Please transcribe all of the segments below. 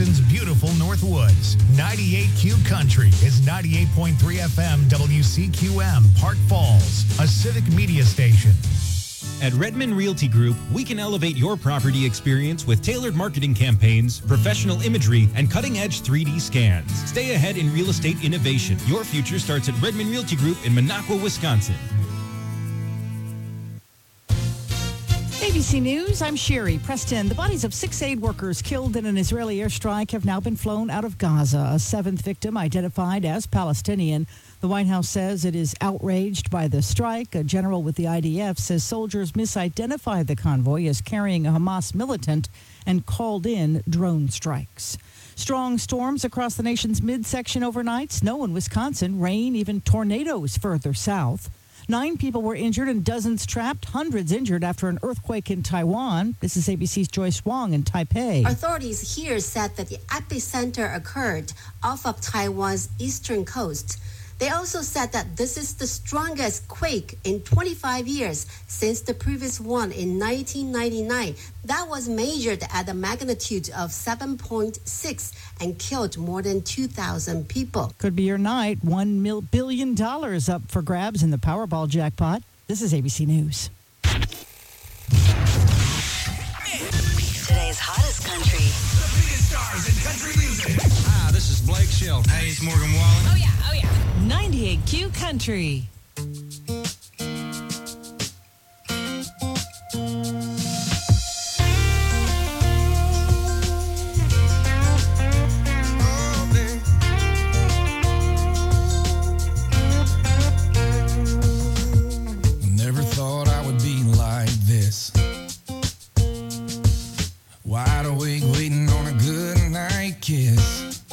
Wisconsin's beautiful Northwoods. 98Q Country is 98.3 FM WCQM, Park Falls, a civic media station. At Redmond Realty Group, we can elevate your property experience with tailored marketing campaigns, professional imagery, and cutting-edge 3D scans. Stay ahead in real estate innovation. Your future starts at Redmond Realty Group in Minocqua, Wisconsin. ABC News, I'm Sherry Preston. The bodies of 6 aid workers killed in an Israeli airstrike have now been flown out of Gaza. A 7th victim identified as Palestinian. The White House says it is outraged by the strike. A general with the IDF says soldiers misidentified the convoy as carrying a Hamas militant and called in drone strikes. Strong storms across the nation's midsection overnight. Snow in Wisconsin, rain, even tornadoes further south. 9 people were injured and dozens trapped, hundreds injured after an earthquake in Taiwan. This is ABC's Joyce Wong in Taipei. Authorities here said that the epicenter occurred off of Taiwan's eastern coast. They also said that this is the strongest quake in 25 years since the previous one in 1999. That was measured at a magnitude of 7.6 and killed more than 2,000 people. Could be your night. $1 billion up for grabs in the Powerball jackpot. This is ABC News. Today's hottest country. The biggest stars in country music. Hi, this is Blake Shelton. Hey, it's Morgan Wallen. Oh, yeah, oh, yeah. 98Q Country. Never thought I would be like this. Wide awake, waiting on a good night kiss.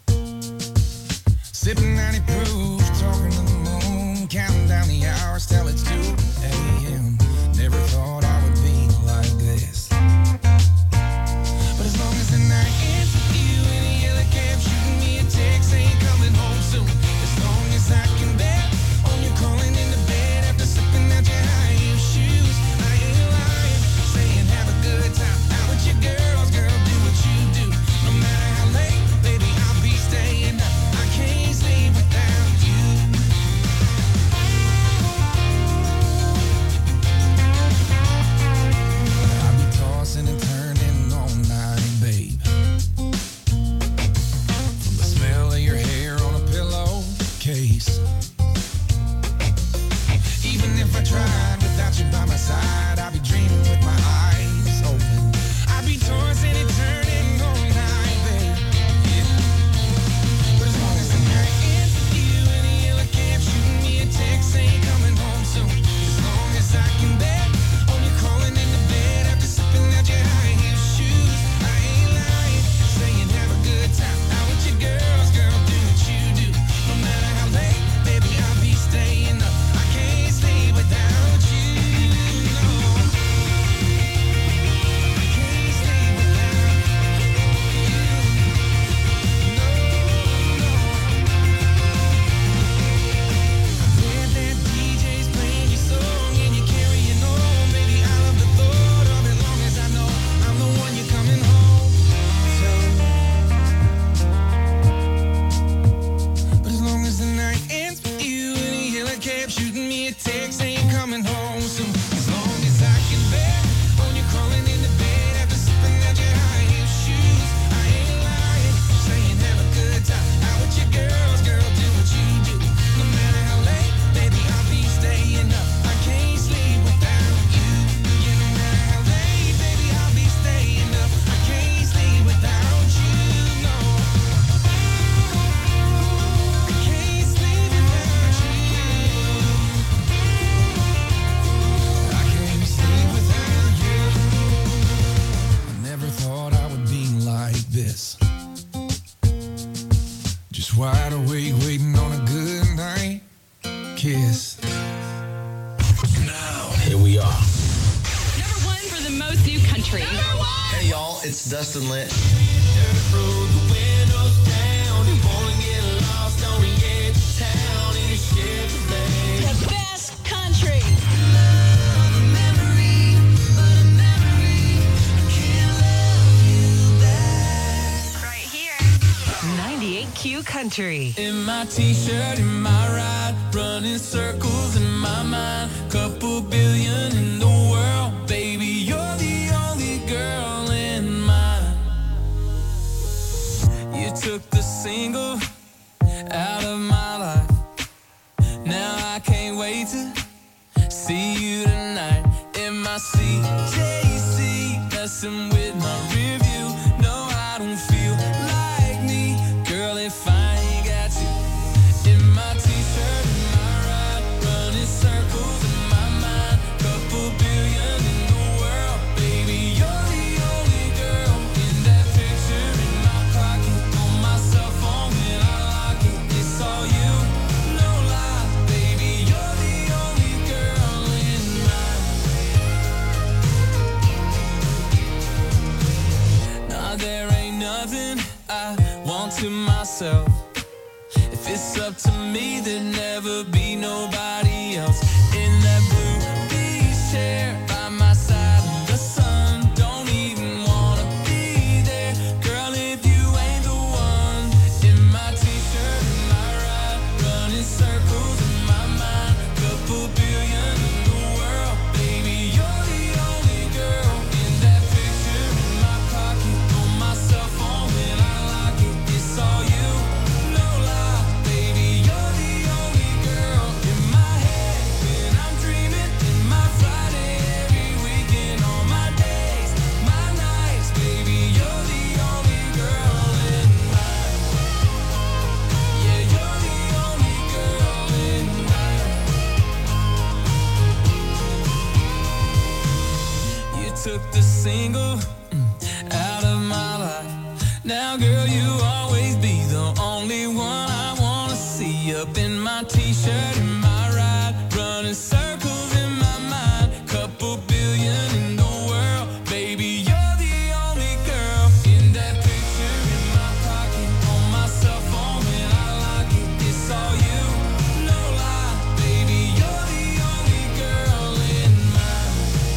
Sipping 90 proof, talking to the moon, counting down the hours till it's 2 a.m. Never thought I would be like this. But as long as the night ends with you in a yellow cab, shooting me a text, ain't coming home soon. As long as I can bet on you calling in the bed after sipping out your high heel shoes. I ain't lying, saying have a good time out with your girls, girl, do what you do. No matter how late, baby, I'll be staying up. I can't sleep without you. I'll be tossing and turning all night, babe. From the smell of your hair on a pillowcase. Even if I tried without you by my side, I'd be dreaming with my eyes open. I'd be tossing and turning all night, babe. Yeah. But as long as the night ends with you in a yellow cab, shooting me a text, ain't coming home soon. As long as I can bet on you calling in the bed after sipping out your high heel shoes. I ain't lying, saying have a good time out with your girls, girl, do what you do. No matter how late, baby, I'll be staying up. I can't sleep without you. No. I can't sleep without you. No, no. When that DJ's playing your song and you're carrying on, baby, I love the thought of it. Long as I know I'm the one you're coming home to. But as long as the night ends with you in a yellow cab, shooting me a text, ain't coming home soon. As long as I can bet on you crawling in the bed after sipping out your high heel shoes. I ain't lying, saying have a good time out with your girls, girl, do what you do. No matter how late, baby, I'll be staying up. I can't sleep without you. Yeah, no matter how late, baby, I'll be staying up. I can't sleep without you. No. I can't sleep without you. I can't sleep without you. I never thought I would be like this. Just wide awake, waiting on a good night kiss. Now, here we are. Number 1 for the most new country. Hey y'all, it's Dustin Litt. The best country. Right my t-shirt, in my ride, running circles in my mind. Couple billion in the world, baby, you're the only girl in mine. You took the single out of my life. Now I can't wait to see you tonight in my CJC, messing with my rear view. No, I don't feel like me, girl, if I ain't got you. In my t-shirt, in my ride, running circles in my mind. Couple billion in the world, baby, you're the only girl in that picture in my pocket. On my cell phone when I lock it, it's all you, no lie, baby, you're the only girl in mine. Nah, there ain't nothing I want to myself. If it's up to me, there'd never be nobody else. In that blue beach chair by my side in the sun, don't even wanna be there, girl, if you ain't the one. In my t-shirt, in my ride, running circles in my mind. Couple billion in the world, baby, you're the only girl in that picture in my pocket. On my cell phone when I lock it, it's all you, no lie, baby, you're the only girl in my head when I'm dreaming. In my Friday, every weekend, on my days, my nights, baby, you're the only girl in mine. Yeah, you're the only girl in mine. You took the single out of my life. Now, girl, you always be the only one I wanna see. Up in my t-shirt, in my ride, running circles in my mind. Couple billion in the world, baby, you're the only girl in that picture in my pocket. On my cell phone when I lock it, it's all you, no lie, baby, you're the only girl in mine.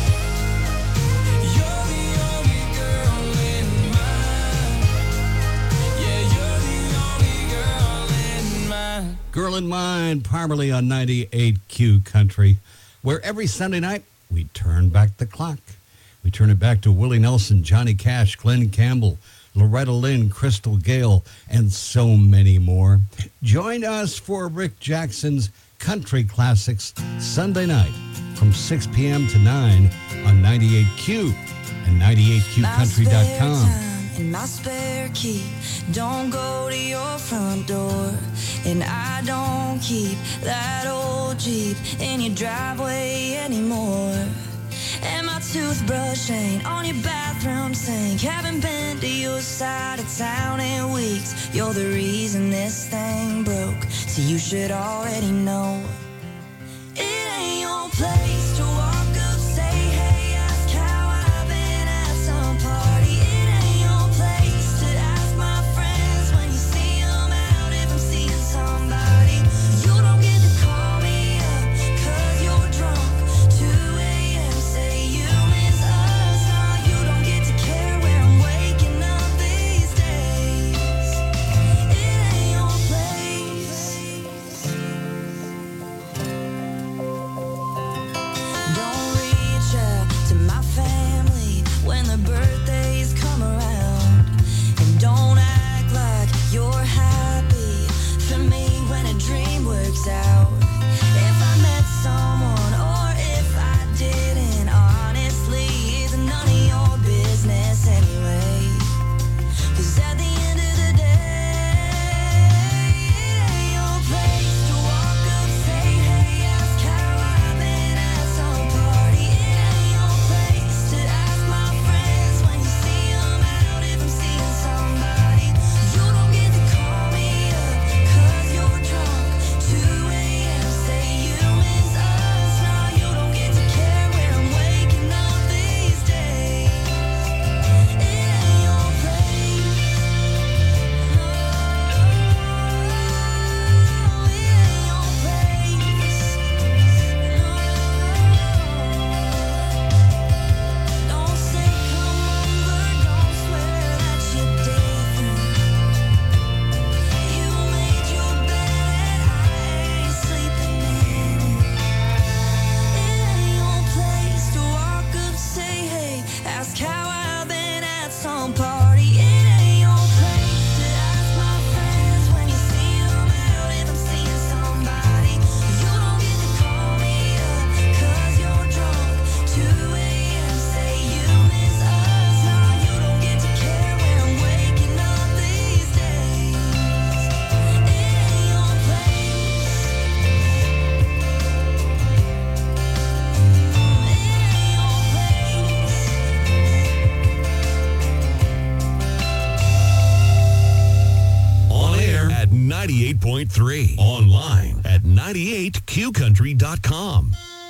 You're the only girl in mine. Yeah, you're the only girl in mine. Girl in Mind, Parmalee on 98Q Country, where every Sunday night we turn back the clock. We turn it back to Willie Nelson, Johnny Cash, Glenn Campbell, Loretta Lynn, Crystal Gale, and so many more. Join us for Rick Jackson's Country Classics Sunday night from 6 p.m. to 9 on 98Q and 98QCountry.com. In my spare key, don't go to your front door. And I don't keep that old Jeep in your driveway anymore. And my toothbrush ain't on your bathroom sink. Haven't been to your side of town in weeks. You're the reason this thing broke, so you should already know. It ain't your place to walk up, say hey, ask how I've been at some party. It ain't your place to ask my friends when you see them out if I'm seeing somebody. You don't get to call me up 'cause you're drunk. 2 a.m. say you miss us. Nah, you don't get to care where I'm waking up these days. It ain't your place. 98.3. Online at 98qcountry.com.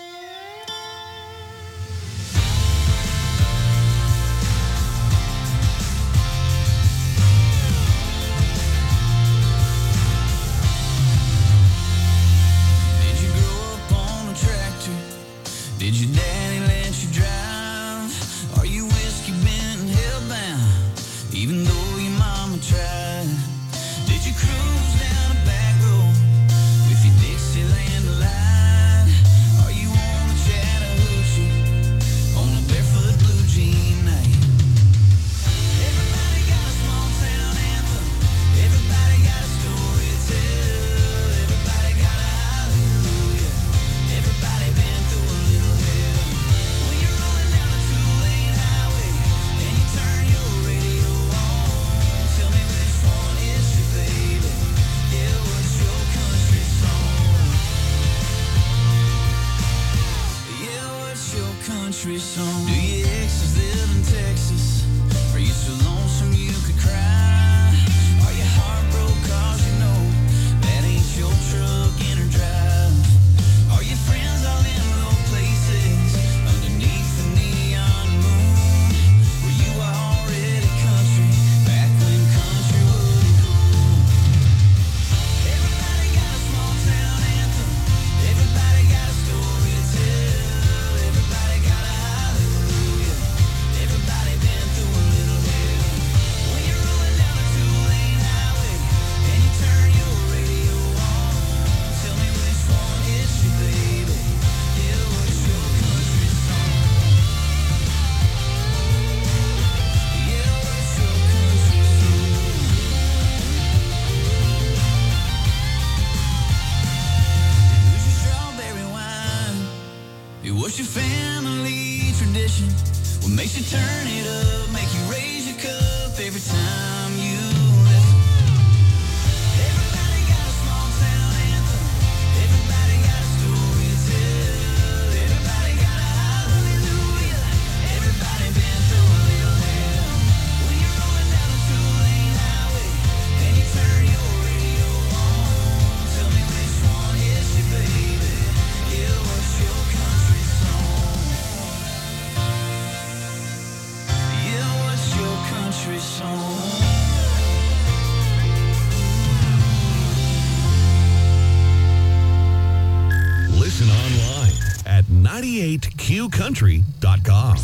Did you grow up on a tractor? Did your daddy let you drive? Are you whiskey bent and hellbound, even though your mama tried? Did you cruise down a back road with your Dixieland light? Are you on a Chattahoochee on a barefoot blue jean night? Everybody got a small town anthem. Everybody got a story to tell. Everybody got a hallelujah. Everybody been through a little hell. When you're rolling down a two-lane highway and you turn your radio on, tell me which one is your baby? Yeah, what's your country song? Yeah, what's your country song? Do your exes live in Texas? Are you so lonesome you could cry? Are you heartbroken 'cause you know that ain't your truck in her drive? Are your friends all in low places underneath the neon moon? Were you already country back when country was cool? Everybody got a small town anthem. Everybody got a story to tell. Everybody got a hallelujah. Everybody been through a little hell. When you're rolling down a two-lane highway and you turn your radio on, tell me which one is your baby? Yeah, what's your country song? Yeah, what's your country song? Who's your strawberry wine? What's your family tradition? What makes you turn it up? Make you raise your cup every time you listen? Everybody got a small town anthem. Everybody got a story to tell. Everybody got a hallelujah. Everybody been through a little hell. When you're rolling down a two-lane highway and you turn your radio on, tell me which one is your baby? Yeah, what's your country song? Yeah, what's your country song? Listen online at 98qcountry.com.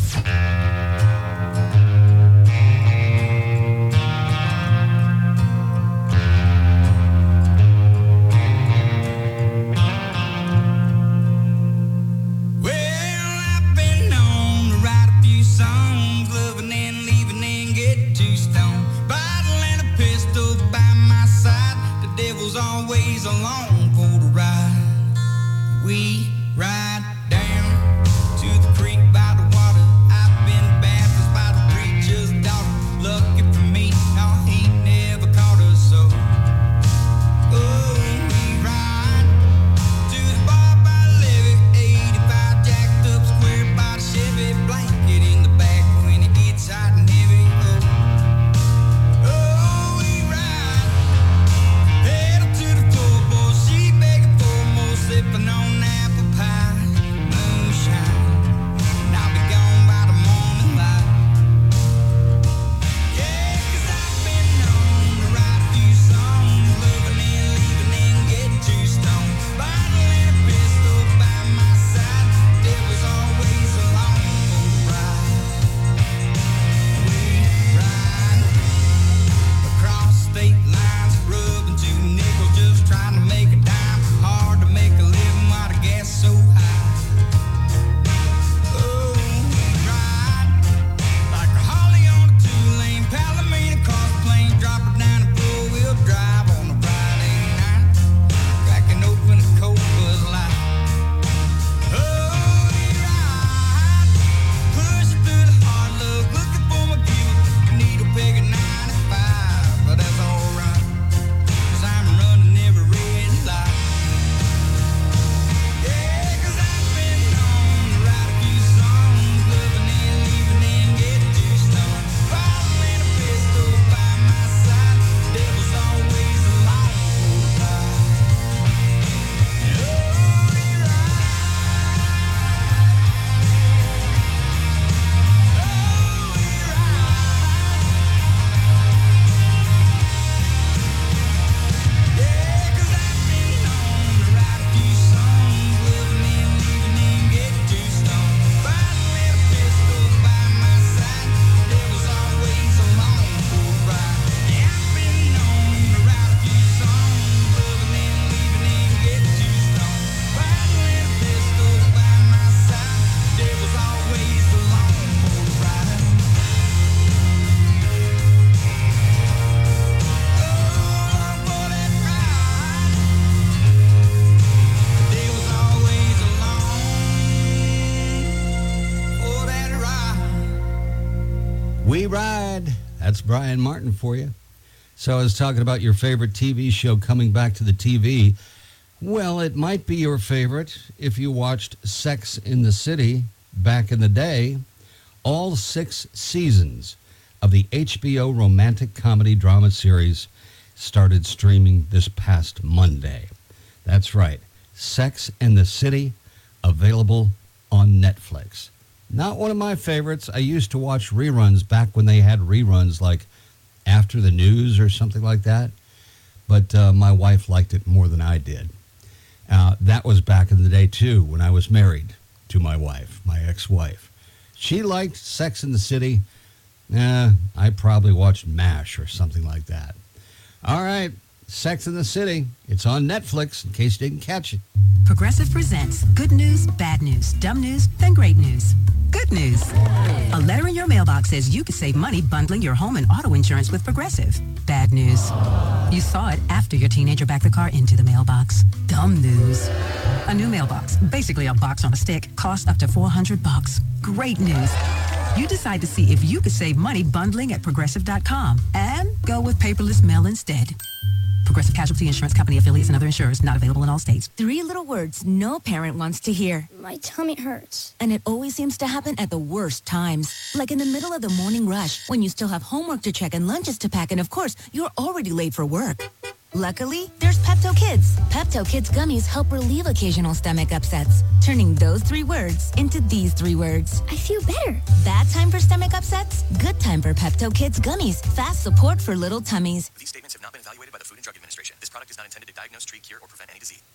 Well, I've been known to write a few songs, loving and leaving and get too stoned. Bottle and a pistol by my side, the devil's always along for the ride. We ride down to the creek by the water. I've been baptized by the preacher's daughter. Lucky for me, no, he never caught us so. Oh, we ride to the bar by the levee, 85 jacked up square by the Chevy, blanket in the back when it gets hot and heavy. Oh, we ride, pedal to the floor, boy, she begging for more, sipping on apple pie. Ride. That's Brian Martin for you. So I was talking about your favorite TV show coming back to the TV. Well, it might be your favorite if you watched Sex in the City back in the day. All 6 seasons of the HBO romantic comedy drama series started streaming this past Monday. That's right. Sex in the City, available on Netflix. Not one of my favorites. I used to watch reruns back when they had reruns like After the News or something like that. But my wife liked it more than I did. That was back in the day, too, when I was married to my wife, my ex-wife. She liked Sex in the City. I probably watched MASH or something like that. All right, Sex in the City. It's on Netflix, in case you didn't catch it. Progressive presents good news, bad news, dumb news, then great news. Good news. A letter in your mailbox says you could save money bundling your home and auto insurance with Progressive. Bad news. You saw it after your teenager backed the car into the mailbox. Dumb news. A new mailbox, basically a box on a stick, costs up to $400. Great news. You decide to see if you could save money bundling at Progressive.com and go with paperless mail instead. Progressive Casualty Insurance Company affiliates and other insurers not available in all states. 3 little words no parent wants to hear. My tummy hurts. And it always seems to happen at the worst times. Like in the middle of the morning rush, when you still have homework to check and lunches to pack, and of course, you're already late for work. Luckily, there's Pepto Kids. Pepto Kids gummies help relieve occasional stomach upsets, turning those 3 words into these 3 words. I feel better. Bad time for stomach upsets? Good time for Pepto Kids gummies. Fast support for little tummies. These statements have not been evaluated by the Food and Drug Administration. This product is not intended to diagnose, treat, cure, or prevent any disease.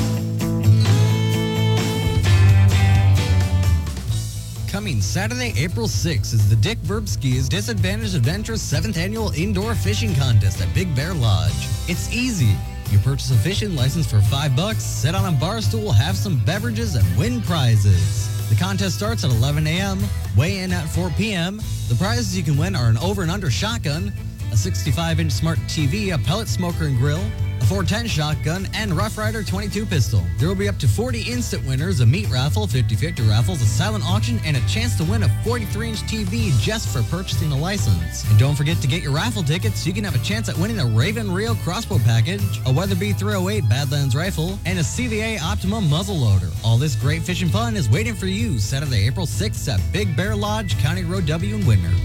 Coming Saturday, April 6th is the Dick Verbski's Disadvantaged Adventures 7th Annual Indoor Fishing Contest at Big Bear Lodge. It's easy. You purchase a fishing license for $5, sit on a bar stool, have some beverages, and win prizes. The contest starts at 11 a.m., weigh in at 4 p.m. The prizes you can win are an over and under shotgun, a 65-inch smart TV, a pellet smoker and grill, a 410 shotgun, and Rough Rider 22 pistol. There will be up to 40 instant winners, a meat raffle, 50-50 raffles, a silent auction, and a chance to win a 43-inch TV just for purchasing a license. And don't forget to get your raffle tickets so you can have a chance at winning a Raven Reel crossbow package, a Weatherby 308 Badlands rifle, and a CVA Optimum muzzle loader. All this great fishing fun is waiting for you Saturday, April 6th at Big Bear Lodge, County Road W in Whitner.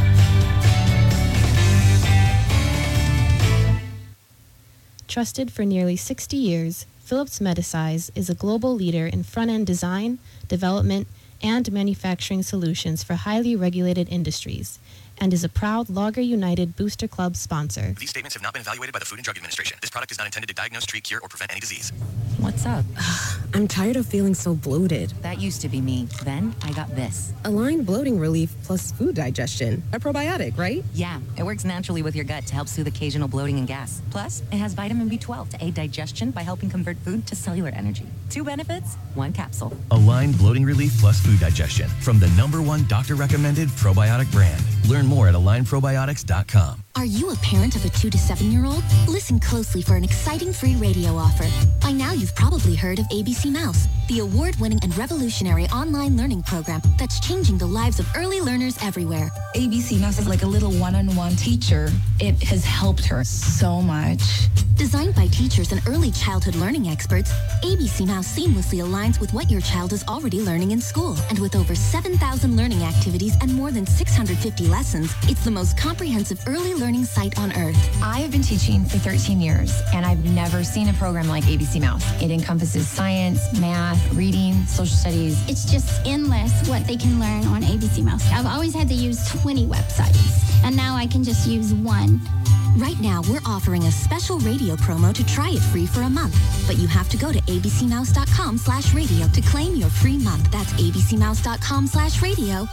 Trusted for nearly 60 years, Phillips Medisize is a global leader in front-end design, development, and manufacturing solutions for highly regulated industries, and is a proud Logger United Booster Club sponsor. These statements have not been evaluated by the Food and Drug Administration. This product is not intended to diagnose, treat, cure, or prevent any disease. What's up? I'm tired of feeling so bloated. That used to be me. Then I got this. Align Bloating Relief plus food digestion. A probiotic, right? Yeah, it works naturally with your gut to help soothe occasional bloating and gas. Plus, it has vitamin B12 to aid digestion by helping convert food to cellular energy. 2 benefits, 1 capsule. Align Bloating Relief plus food digestion from the #1 doctor-recommended probiotic brand. Learn more at alignprobiotics.com. Are you a parent of a 2 to 7-year-old? Listen closely for an exciting free radio offer. By now, you've probably heard of ABC Mouse, the award-winning and revolutionary online learning program that's changing the lives of early learners everywhere. ABC Mouse is like a little one-on-one teacher. It has helped her so much. Designed by teachers and early childhood learning experts, ABC Mouse seamlessly aligns with what your child is already learning in school. And with over 7,000 learning activities and more than 650 lessons, it's the most comprehensive early learning site on earth. I have been teaching for 13 years, and I've never seen a program like ABC Mouse. It encompasses science, math, reading, social studies. It's just endless what they can learn on ABC Mouse. I've always had to use 20 websites, and now I can just use 1. Right now, we're offering a special radio promo to try it free for a month. But you have to go to abcmouse.com/radio to claim your free month. That's abcmouse.com/radio,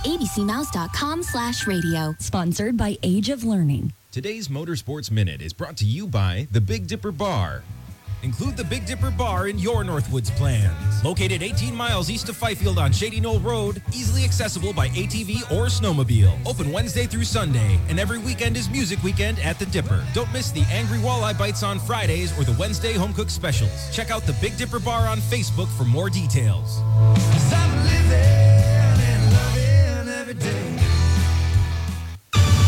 abcmouse.com/radio. Sponsored by Age of Learning. Today's Motorsports Minute is brought to you by the Big Dipper Bar. Include the Big Dipper Bar in your Northwoods plans. Located 18 miles east of Fifield on Shady Knoll Road, easily accessible by ATV or snowmobile. Open Wednesday through Sunday, and every weekend is Music Weekend at the Dipper. Don't miss the Angry Walleye Bites on Fridays or the Wednesday Home Cook Specials. Check out the Big Dipper Bar on Facebook for more details. I'm living and loving every day.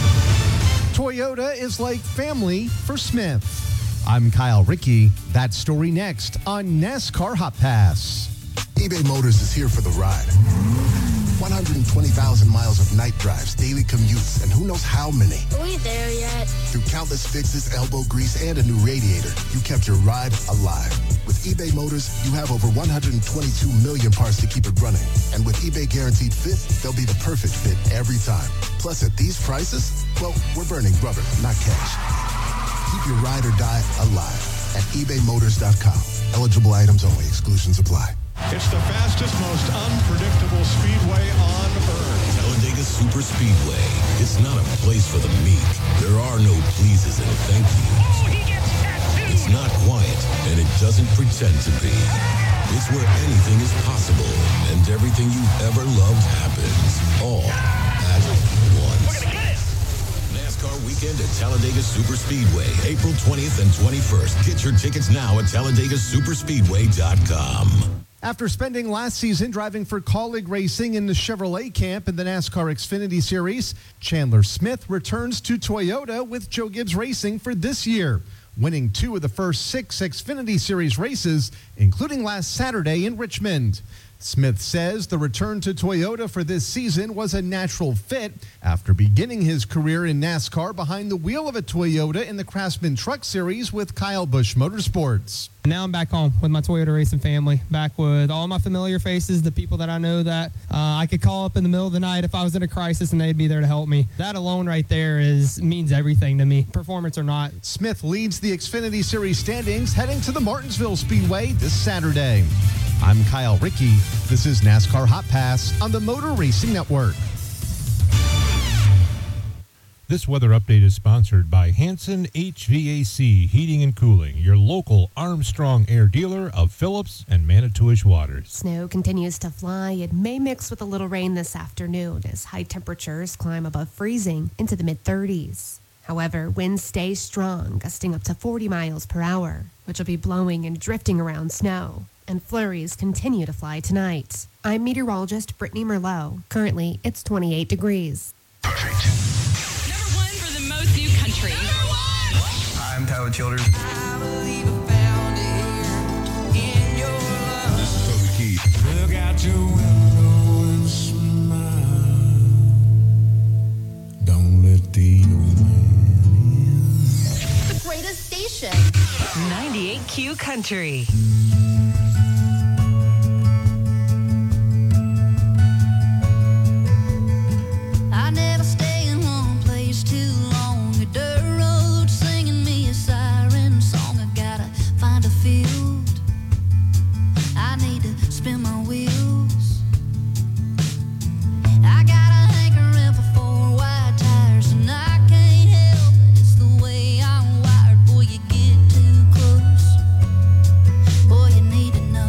Toyota is like family for Smith. I'm Kyle Rickey. That story next on NASCAR Hot Pass. eBay Motors is here for the ride. 120,000 miles of night drives, daily commutes, and who knows how many. Are we there yet? Through countless fixes, elbow grease, and a new radiator, you kept your ride alive. With eBay Motors, you have over 122 million parts to keep it running. And with eBay Guaranteed Fit, they'll be the perfect fit every time. Plus, at these prices, well, we're burning rubber, not cash. Keep your ride or die alive at ebaymotors.com. Eligible items only. Exclusions apply. It's the fastest, most unpredictable speedway on earth. Talladega Super Speedway. It's not a place for the meek. There are no pleases and thank yous. Oh, he gets tattooed. It's not quiet, and it doesn't pretend to be. It's where anything is possible, and everything you've ever loved happens. All at once. NASCAR weekend at Talladega Super Speedway, April 20th and 21st. Get your tickets now at TalladagaSuperspeedway.com. After spending last season driving for Colleague Racing in the Chevrolet camp in the NASCAR Xfinity Series, Chandler Smith returns to Toyota with Joe Gibbs Racing for this year, winning 2 of the first 6 Xfinity Series races, including last Saturday in Richmond. Smith says the return to Toyota for this season was a natural fit after beginning his career in NASCAR behind the wheel of a Toyota in the Craftsman Truck Series with Kyle Busch Motorsports. Now I'm back home with my Toyota racing family, back with all my familiar faces, the people that I know that I could call up in the middle of the night if I was in a crisis and they'd be there to help me. That alone right there means everything to me, performance or not. Smith leads the Xfinity Series standings heading to the Martinsville Speedway this Saturday. I'm Kyle Rickey. This is NASCAR Hot Pass on the Motor Racing Network. This weather update is sponsored by Hanson HVAC Heating and Cooling, your local Armstrong Air dealer of Phillips and Manitowish waters. Snow continues to fly. It may mix with a little rain this afternoon as high temperatures climb above freezing into the mid-30s. However, winds stay strong, gusting up to 40 miles per hour, which will be blowing and drifting around snow. And flurries continue to fly tonight. I'm meteorologist Brittany Merlot. Currently, it's 28 degrees. Number 1 for the most new country. Number 1! I'm Tyler Childers. This is Toby Keith. Look out your window and smile. Don't let the old man in. The greatest station. 98Q Country. I never stay in one place too long. A dirt road singing me a siren song. I gotta find a field. I need to spin my wheels. I got a hankering for 4 wide tires, and I can't help it. It's the way I'm wired. Boy, you get too close. Boy, you need to know.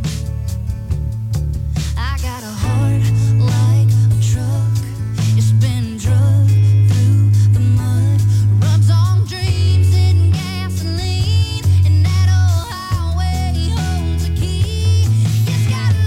I got a heart like a truck. It's been drugged through the mud, runs on dreams and gasoline, and that old highway holds a key. It's got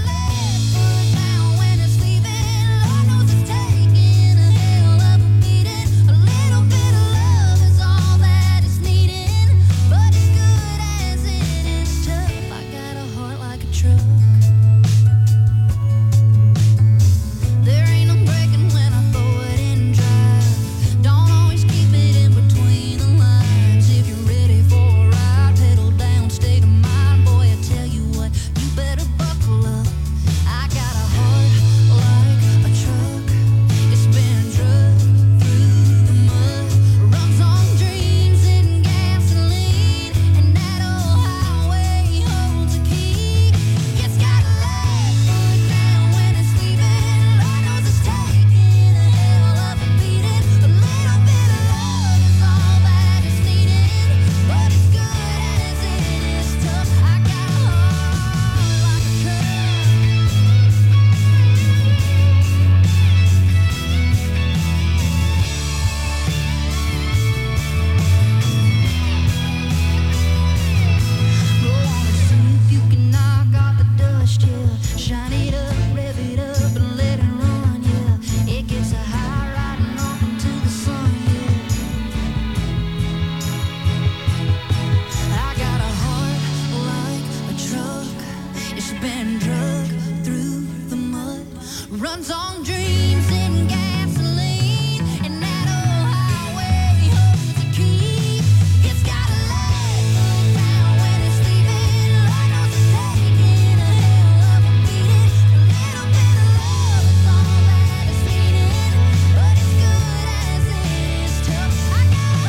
runs on dreams and gasoline, and that old highway holds a key. It's got a leg down when it's sleeping, like I was taking a hell of a beating. A little bit of love is all that it's needed, but as good as it is tough, I gotta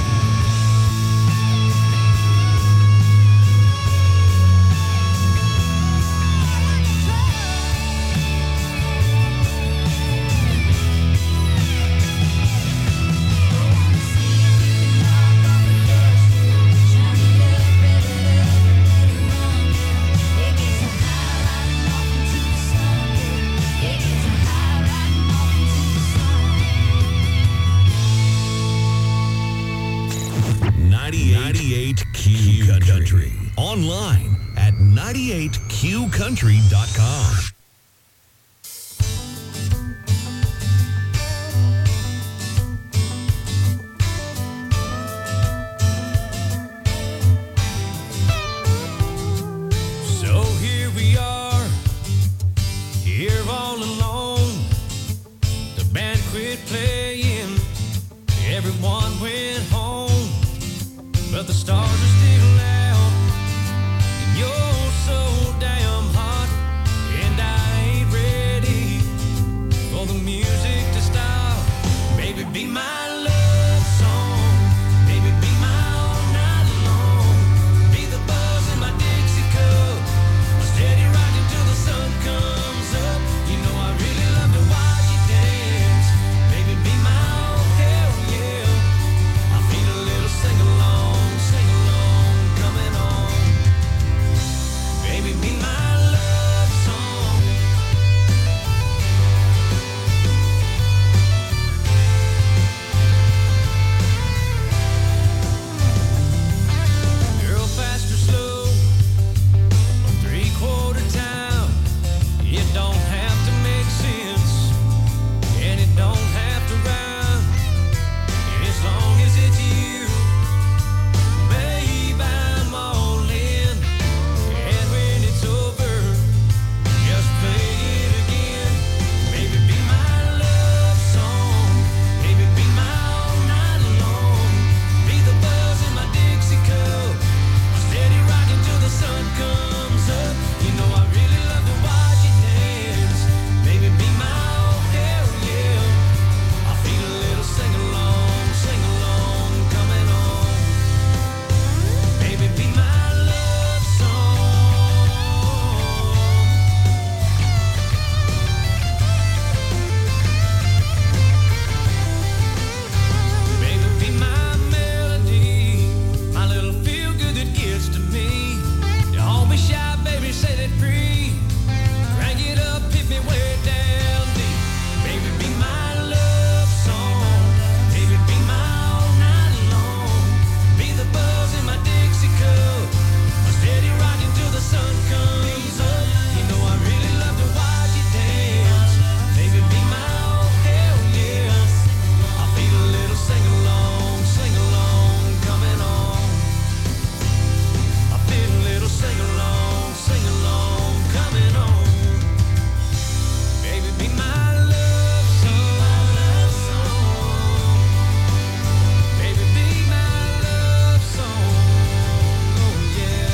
Q Country. Online at 98QCountry.com. So here we are, here all alone. The band quit playing, everyone went home, but the stars are still out, and you're so damn hot, and I ain't ready for the music to stop. Baby, be my love song, baby, be my all night long, be the buzz in my Dixie cup, steady rocking till the sun comes up. You know I really love to watch you dance, baby, be my oh hell yeah. I feel a little sing along coming on, baby, be my love song. Girl, fast or slow, or 3/4 time, it don't have to make sense, and it don't have to rhyme, as long as it's you, babe, I'm all in. And when it's over, just play it again. Baby, be my love song, baby, be my all night long, be the buzz in my Dixie cup, steady rocking till the sun comes up. You know I really love to watch you dance, baby, be my oh hell yeah. I feel a little sing along coming on, baby, be my love song. Baby, be my melody, my little feel good that gets to me. Don't be shy, baby, set it free. Crank it up, hit me way down deep. Baby, be my love song, baby, be my all night long, be the buzz in my Dixie cup, steady rocking till the sun comes up. You know I really love to watch you dance, baby, be my oh hell yeah. I feel a little sing along coming on. I feel a little sing along coming on. Baby, be my love song. Baby, be my love song. Oh yeah.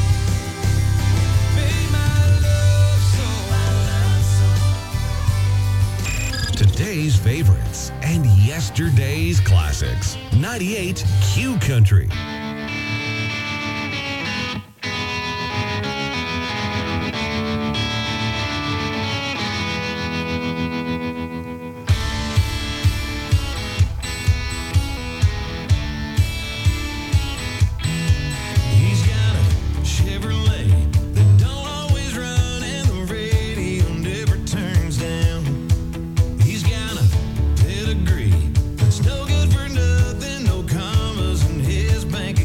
Be my love song. Today's favorites and yesterday's classics. 98 Q Country. He's got a Chevrolet that don't always run, and the radio never turns down. He's got a pedigree that's no good for nothing, no commas in his bank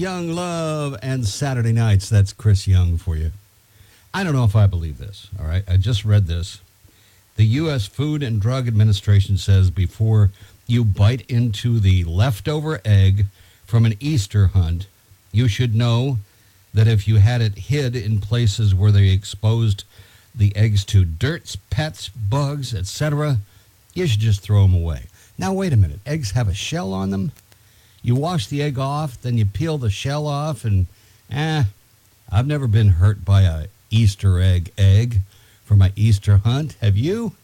Young Love and Saturday Nights. That's Chris Young for you. I don't know if I believe this, all right? I just read this. The U.S. Food and Drug Administration says before you bite into the leftover egg from an Easter hunt, you should know that if you had it hid in places where they exposed the eggs to dirt, pets, bugs, etc., you should just throw them away. Now, wait a minute. Eggs have a shell on them? You wash the egg off, then you peel the shell off, and, I've never been hurt by a Easter egg for my Easter hunt. Have you?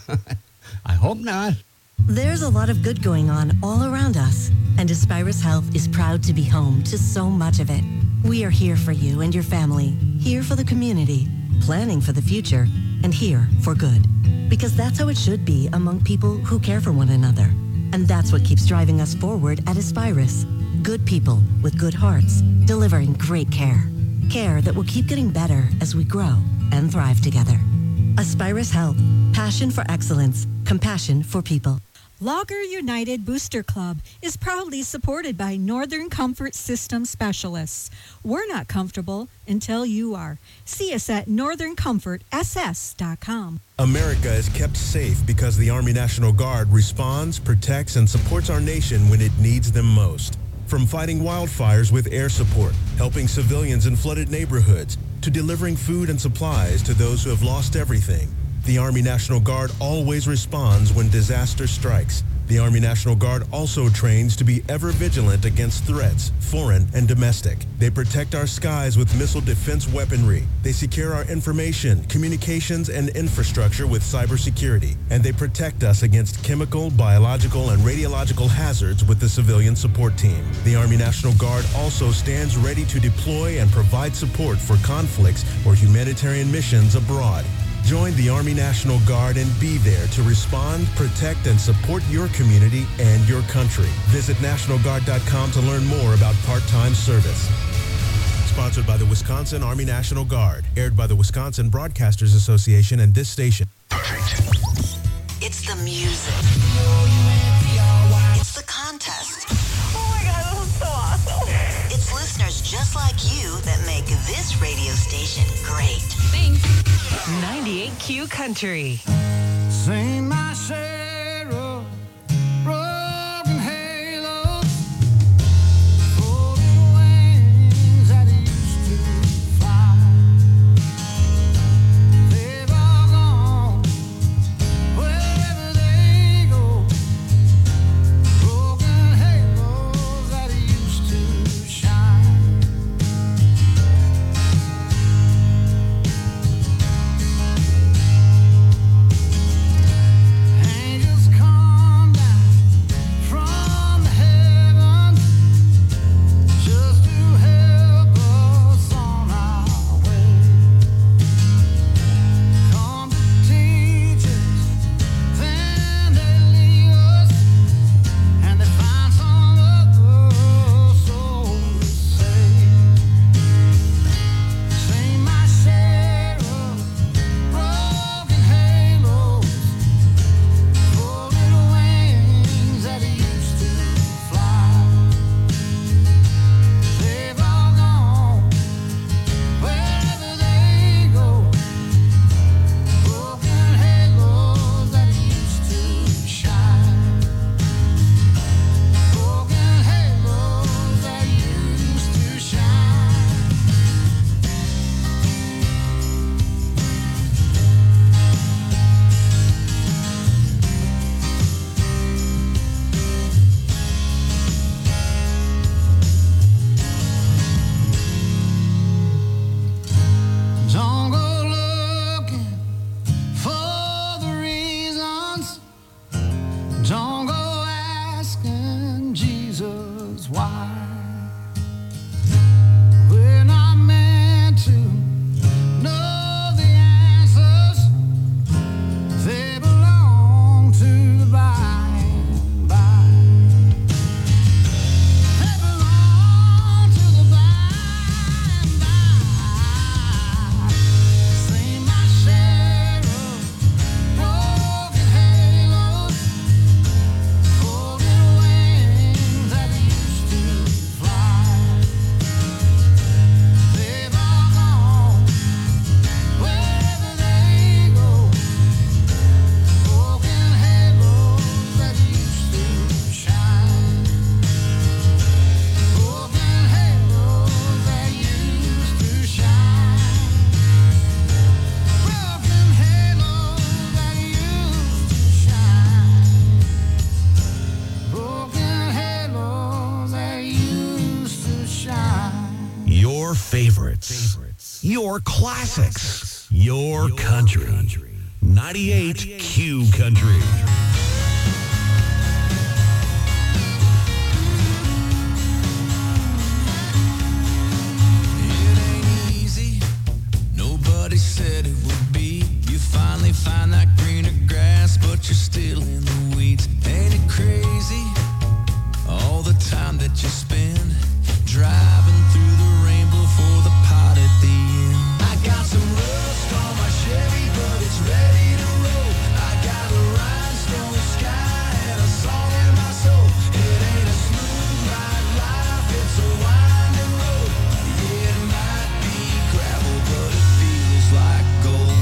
I hope not. There's a lot of good going on all around us, and Aspirus Health is proud to be home to so much of it. We are here for you and your family, here for the community, planning for the future, and here for good. Because that's how it should be among people who care for one another. And that's what keeps driving us forward at Aspirus. Good people with good hearts, delivering great care. Care that will keep getting better as we grow and thrive together. Aspirus Health. Passion for excellence. Compassion for people. Logger United Booster Club is proudly supported by Northern Comfort System Specialists. We're not comfortable until you are. See us at northerncomfortss.com. America is kept safe because the Army National Guard responds, protects, and supports our nation when it needs them most. From fighting wildfires with air support, helping civilians in flooded neighborhoods, to delivering food and supplies to those who have lost everything, the Army National Guard always responds when disaster strikes. The Army National Guard also trains to be ever vigilant against threats, foreign and domestic. They protect our skies with missile defense weaponry. They secure our information, communications, and infrastructure with cybersecurity. And they protect us against chemical, biological, and radiological hazards with the civilian support team. The Army National Guard also stands ready to deploy and provide support for conflicts or humanitarian missions abroad. Join the Army National Guard and be there to respond, protect, and support your community and your country. Visit NationalGuard.com to learn more about part-time service. Sponsored by the Wisconsin Army National Guard. Aired by the Wisconsin Broadcasters Association and this station. It's the music. It's the contest. Oh my God, this is so awesome. It's listeners just like you that make this radio station great. Thanks. 98Q Country. Sing my share of broken halos, folding wings that used to fly. They've all gone wherever they go. Broken halos that used to shine. your classics, your country. 98 Q Country. Nobody said it would be. You finally find that greener grass, but you're still in the weeds. Ain't it crazy? All the time that you spend driving through the rainbow for the pot at the end. I got some rust on my Chevy, but it's ready to roll. I got a rhinestone sky and a song in my soul. It ain't a smooth ride life, it's a winding road. Yeah, it might be gravel, but it feels like gold.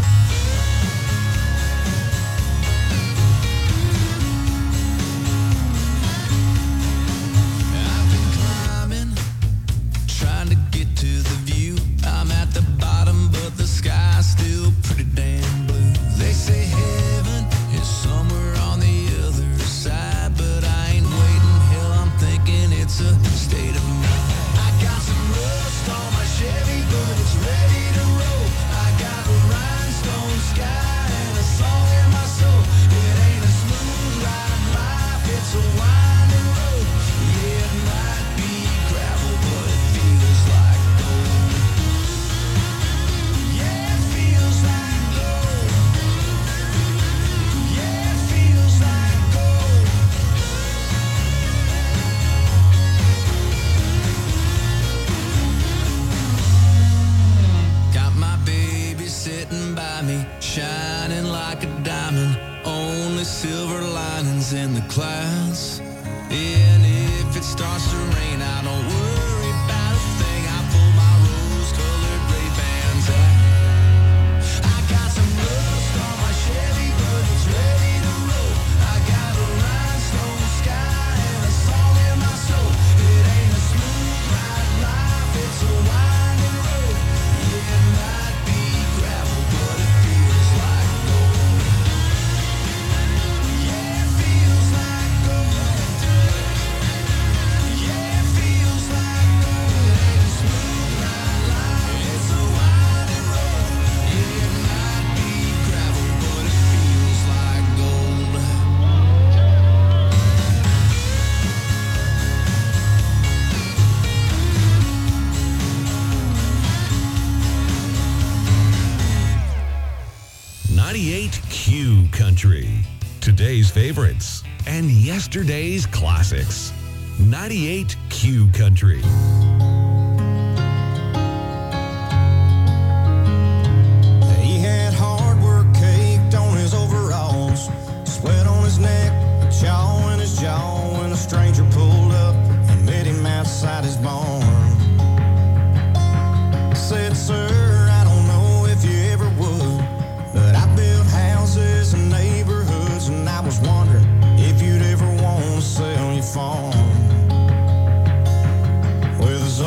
I've been climbing, trying to get to the view. I'm at the bottom, but the sky's still pretty damn blue. They say heaven is somewhere on the other side, but I ain't waiting. Hell, I'm thinking it's a state of mind. I got some rust on my Chevy, but it's ready to roll. I got a rhinestone sky and a song in my soul. It ain't a smooth ride life, it's a winding road. Yeah, it might be gravel, but it feels like gold. Yeah, it feels like gold. Yeah, it feels like gold. Got my baby sitting by me, shining like a diamond. Only silver linings in the clouds. And if it starts to rain, I don't worry about a thing. I pull my rose-colored Ray-Bans out. I got some rust on my Chevy, but it's ready to roll. I got a rhinestone sky and a song in my soul. It ain't a smooth ride life, it's a winding road. Yeah, it might be gravel, but it feels like gold. Yeah, it feels like gold. Yeah, it feels like gold. It ain't a smooth ride life, it's a winding road. Yeah, it might be gravel, but it feels like gold. Q Country. Today's favorites and yesterday's classics. 98 Q Country. He had hard work caked on his overalls, sweat on his neck, a chaw in his jaw, when a stranger pulled up and met him outside his barn. Said, sir, I don't know if you ever would, but I built houses and neighborhoods, and I was wondering if you'd ever want to sell your farm. Well, there's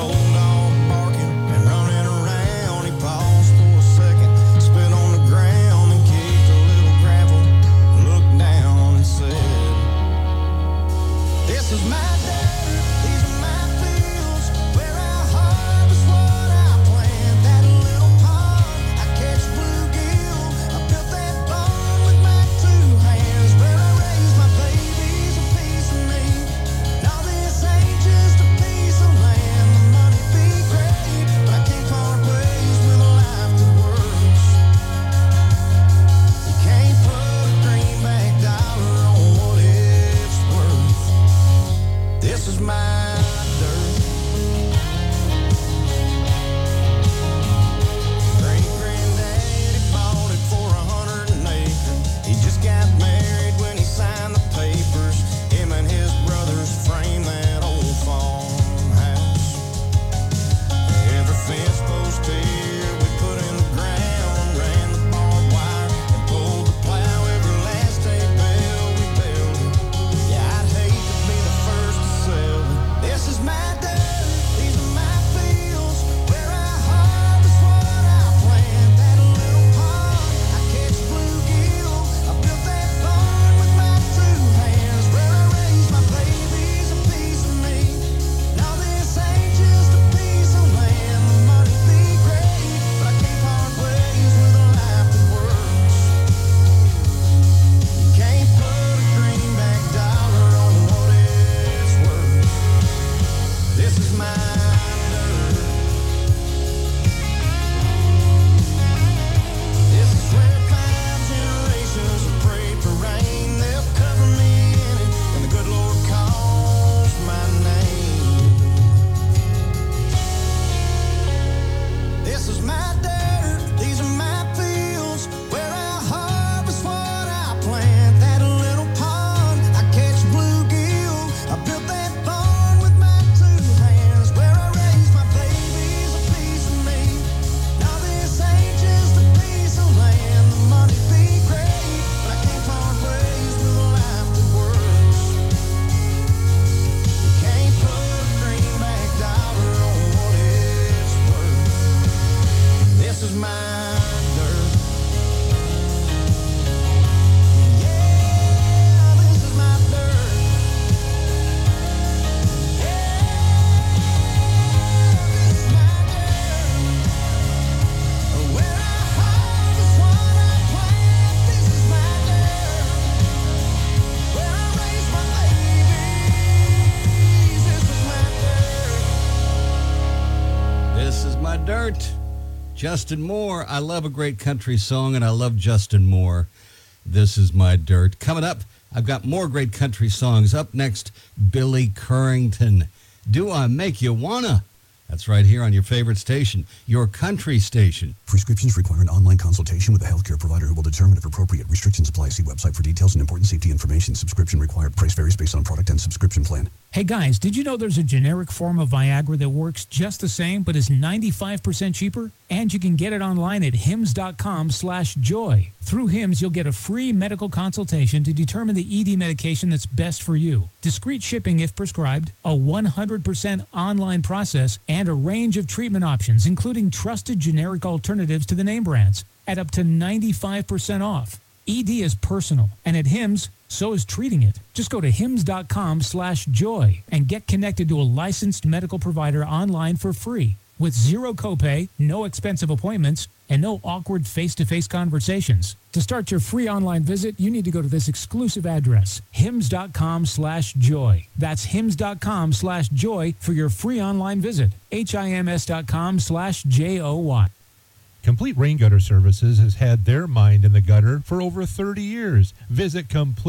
Dirt. Justin Moore. I love a great country song, and I love Justin Moore. This is my dirt. Coming up, I've got more great country songs. Up next, Billy Currington. Do I Make You Wanna? That's right here on your favorite station, your country station. Prescriptions require an online consultation with a healthcare provider who will determine if appropriate. Restrictions apply. See website for details and important safety information. Subscription required. Price varies based on product and subscription plan. Hey guys, did you know there's a generic form of Viagra that works just the same but is 95% cheaper? And you can get it online at hims.com/joy. Through Hims, you'll get a free medical consultation to determine the ED medication that's best for you. Discreet shipping if prescribed, a 100% online process, and a range of treatment options, including trusted generic alternatives to the name brands, at up to 95% off. ED is personal, and at Hims, so is treating it. Just go to hims.com/joy and get connected to a licensed medical provider online for free with zero copay, no expensive appointments, and no awkward face-to-face conversations. To start your free online visit, you need to go to this exclusive address, hims.com/joy. That's hims.com/joy for your free online visit. hims.com/joy. Complete Rain Gutter Services has had their mind in the gutter for over 30 years. Visit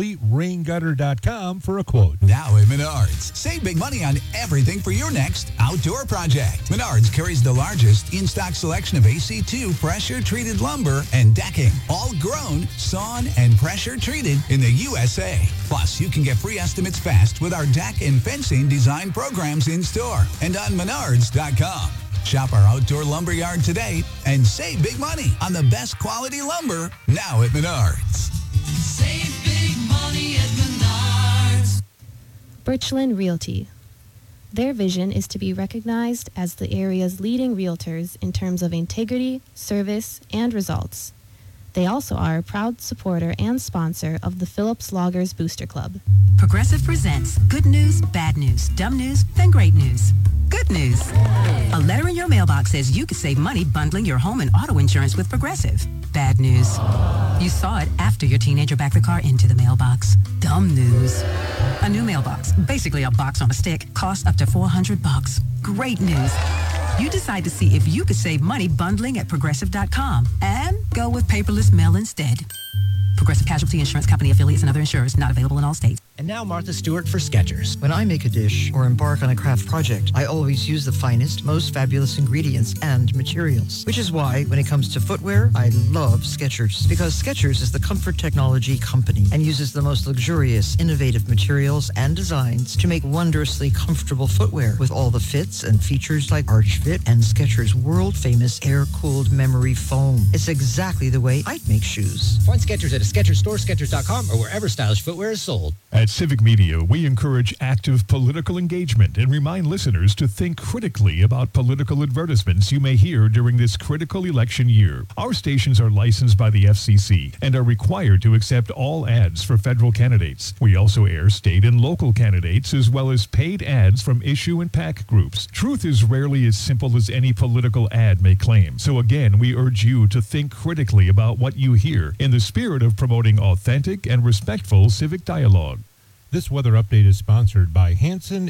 CompleteRainGutter.com for a quote. Now at Menards, save big money on everything for your next outdoor project. Menards carries the largest in-stock selection of AC2 pressure-treated lumber and decking, all grown, sawn, and pressure-treated in the USA. Plus, you can get free estimates fast with our deck and fencing design programs in-store and on Menards.com. Shop our outdoor lumber yard today and save big money on the best quality lumber now at Menards. Save big money at Menards. Birchland Realty. Their vision is to be recognized as the area's leading realtors in terms of integrity, service, and results. They also are a proud supporter and sponsor of the Phillips Loggers Booster Club. Progressive presents good news, bad news, dumb news, then great news. Good news. A letter in your mailbox says you could save money bundling your home and auto insurance with Progressive. Bad news. You saw it after your teenager backed the car into the mailbox. Dumb news. A new mailbox, basically a box on a stick, costs up to $400. Great news. You decide to see if you could save money bundling at Progressive.com and go with paperless mail instead. Progressive Casualty Insurance Company affiliates and other insurers not available in all states. And now Martha Stewart for Skechers. When I make a dish or embark on a craft project, I always use the finest, most fabulous ingredients and materials. Which is why, when it comes to footwear, I love Skechers. Because Skechers is the comfort technology company and uses the most luxurious, innovative materials and designs to make wondrously comfortable footwear with all the fits and features like Arch Fit and Skechers' world-famous air-cooled memory foam. It's exactly the way I'd make shoes. Find Skechers at a Skechers store, Skechers.com, or wherever stylish footwear is sold. At Civic Media, we encourage active political engagement and remind listeners to think critically about political advertisements you may hear during this critical election year. Our stations are licensed by the FCC and are required to accept all ads for federal candidates. We also air state and local candidates as well as paid ads from issue and PAC groups. Truth is rarely as simple as any political ad may claim. So again, we urge you to think critically about what you hear in the spirit of promoting authentic and respectful civic dialogue. This weather update is sponsored by Hanson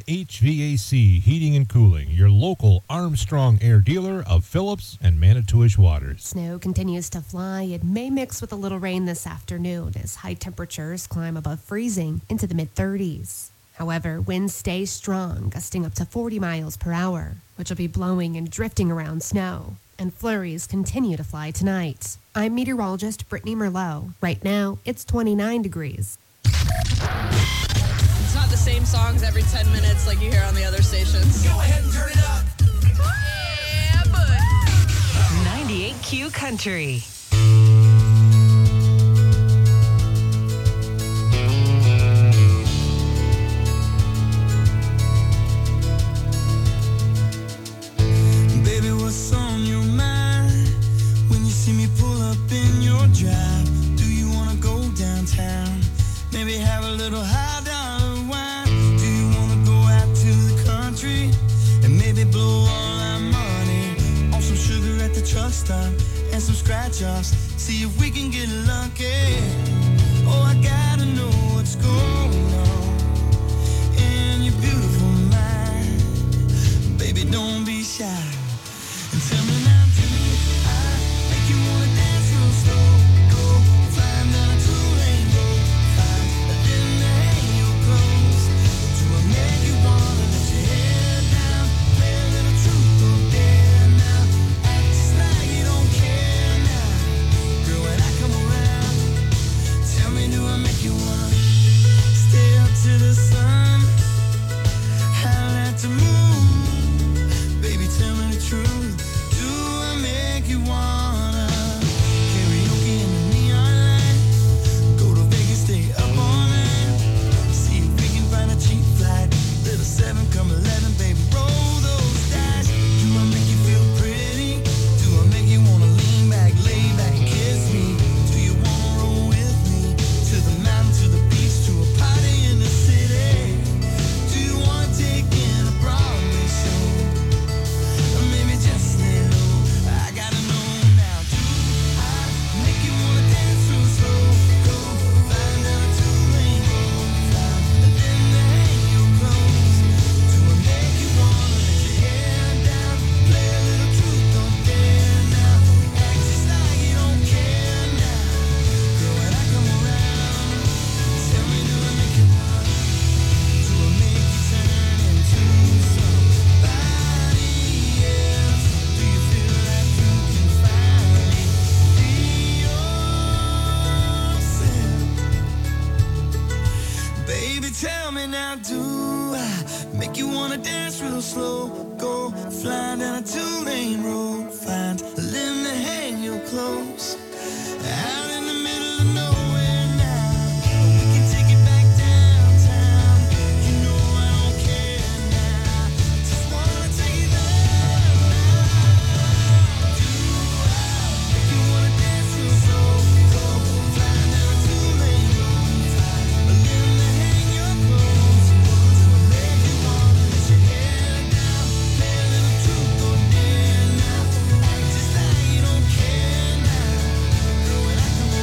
HVAC Heating and Cooling, your local Armstrong Air dealer of Phillips and Manitowish Waters. Snow continues to fly. It may mix with a little rain this afternoon as high temperatures climb above freezing into the mid-30s. However, winds stay strong, gusting up to 40 miles per hour, which will be blowing and drifting around snow. And flurries continue to fly tonight. I'm meteorologist Brittany Merlot. Right now, it's 29 degrees. It's not the same songs every 10 minutes like you hear on the other stations. Go ahead and turn it up. Yeah, bud. 98Q Country. Baby, what's on your mind when you see me pull up in your drive? Do you want to go downtown? Maybe have a little high dollar wine. Do you want to go out to the country and maybe blow all our money on some sugar at the truck stop and some scratch offs? See if we can get lucky. Oh, I gotta know what's going on in your beautiful mind. Baby, don't be shy and tell me now. to the sun, howl at the moon. Baby, tell me the truth. Do I make you wanna karaoke in the neon light? Go to Vegas, stay up all night. See if we can find a cheap flight. Little 7, come 11, baby, roll those dice. Do I make you feel pretty? Do I make you wanna lean back, lay back, kiss me? Do you wanna roll with me to the mountain, to the beach, to a party in the city? Do you wanna take in a Broadway show? Or maybe just lay low. I gotta know now. Do I make you wanna dance real slow? Go find out a two-lane road, and then hang your clothes. Do I make you wanna let your hair down? Play a little truth or dare now. Act just like you don't care now. Girl, when I come around, tell me, do I make you wanna? Do I make you turn into somebody else? Do you feel like you can finally be yourself? Baby, tell me now, do I make you wanna dance real slow? Go flying down a two-lane road, find a limb to hang your clothes. Out in the middle of nowhere now, we can take it back downtown. You know I don't care now, just wanna take you there now. Do I make you wanna dance real slow? Go flying down a two-lane road, find a limb to hang your clothes. Do I make you wanna let your hair down? Play a little truth or dare now. Act just like you don't care now. Girl, when I come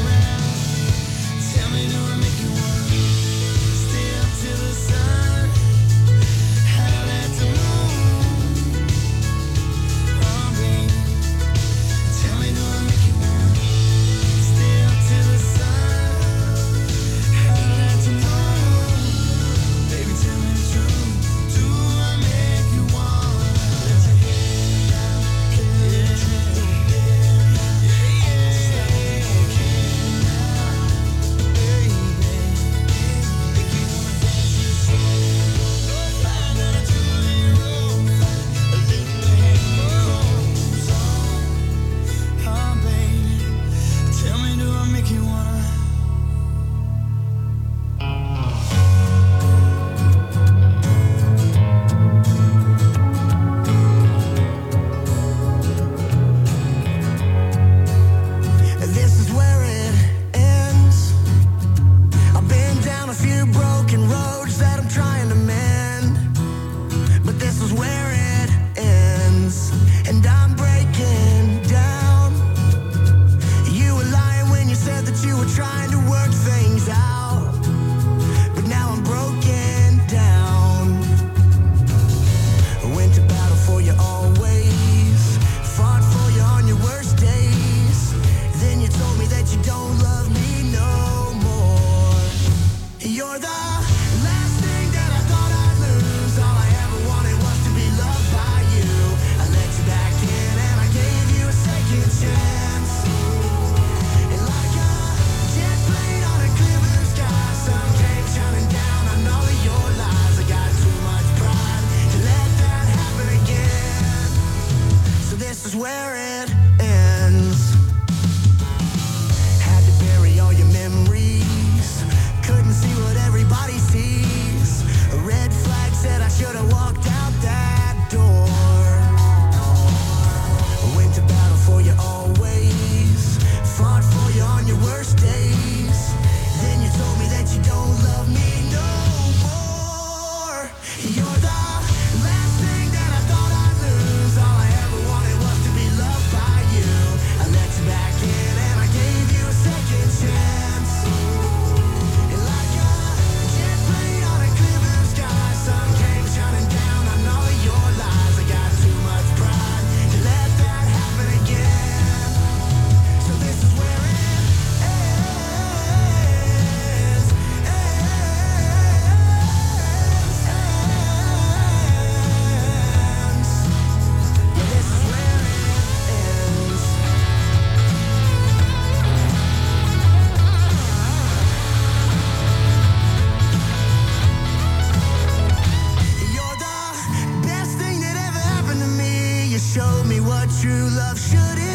True love shouldn't